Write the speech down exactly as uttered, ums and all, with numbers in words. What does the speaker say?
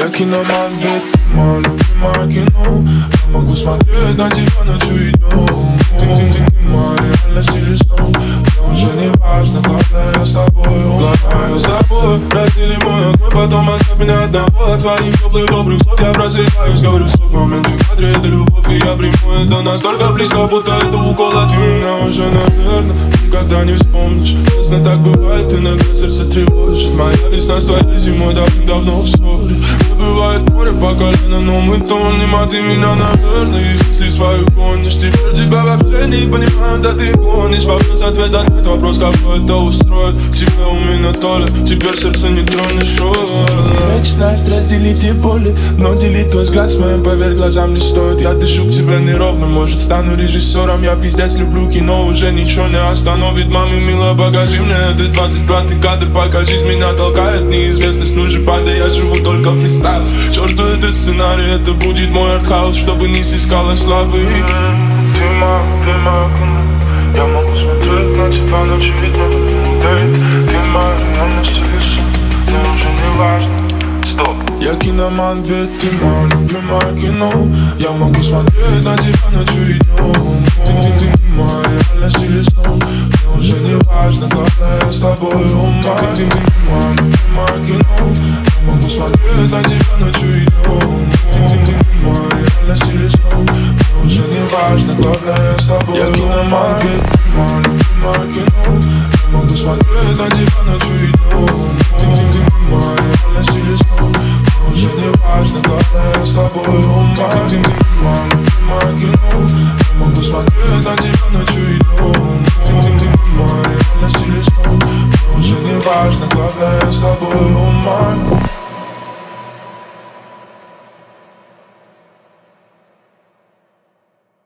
Я киноман, ведь ты мое любимое кино. Я могу смотреть на тебя ночью и днем. Ты, ты, ты, ты моя реальность или сон. Мне уже не важно, главное я с тобой. Главное я с тобой. Раздели мой огонь, потом оставь меня одного. От своих теплых добрых слов я просыпаюсь. Говорю, стоп, момент в кадре, это любовь, и я приму это настолько близко, будто это укол от меня. Уже, наверное, никогда не вспомнишь. Честно, так бывает, иногда сердце тревожит. Моя весна с твоей зимой давным-давно в ссоре. Бывает море по колено, но мы тонем. А ты меня, наверное, из мыслей свою гонишь. Теперь тебя вообще не понимаю, да ты гонишь. Вопрос ответа нет, вопрос какой это устроит. К тебе у меня то ли, теперь сердце не тронешь. Вечность разделить и боли, но делить твой взгляд с моим, поверь, глазам не стоит. Я дышу к тебе неровно, может стану режиссером. Я пиздец люблю кино, уже ничего не остановит. Маме, милая, покажи мне этот двадцать пятый кадр. Покажись, меня толкает неизвестность. Ну же падай, я живу только фристайл. Черту этот сценарий, это будет мой артхаус, чтобы не снискала славы. Ты моя, ты моя кино. Я могу смотреть на тебя ночью и днем. Ты моя реальность или сон. Мне уже не важно. Стоп. Я киноман, ведь ты мое любимое кино. Я могу смотреть на тебя ночью и днем. Ты, ты, ты, ты моя реальность или сон. Мне уже не важно, главное я с тобой. Ума. Ты, ты, ты, ты мое любимое кино. Я могу смотреть на тебя ночью и днем. Ты, ты, ты, ты моя реальность или сон. Мне уже не важно, главное я с тобой. Я киноман, ведь ты мое любимое кино. Я могу смотреть на тебя ночью и днем. Ты, ты, ты, ты моя реальность или сон. Мне уже не важно, главное я с тобой. Ума. Ты, ты, ты, ты мое любимое кино. Я могу смотреть на тебя ночью и днем. Ты, ты, ты, ты моя реальность или сон. Мне уже не важно.